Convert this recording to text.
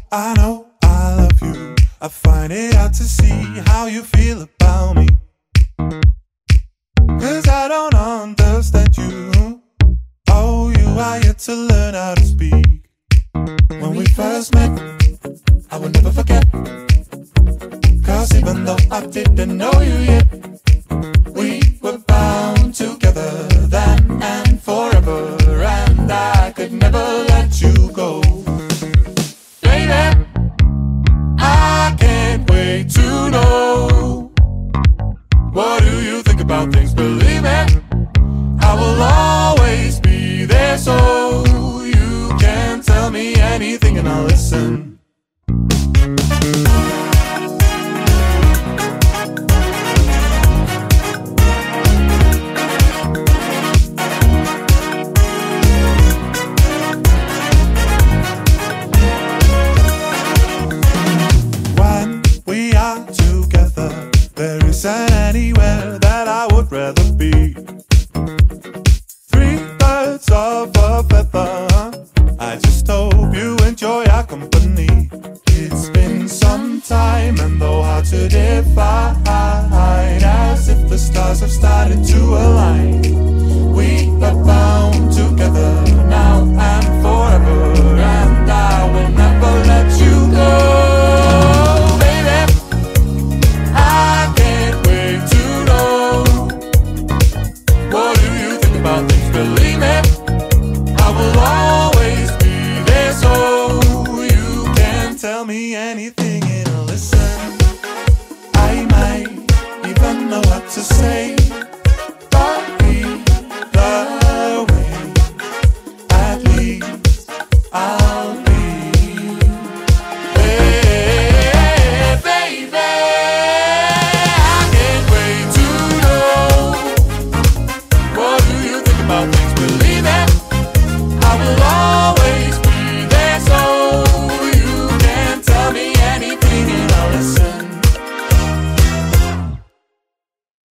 I know I love you. I find it hard to see how you feel about me. 'Cause I don't understand you. Oh, you are yet to learn how to speak. When we first met, I will never forget. 'Cause even though I didn't know you yet, we were bound together then and forever. And I could never let you go. Baby, I can't wait to know. What do you think about things? Believe me, I will always be there, so you can tell me anything and I'll listen.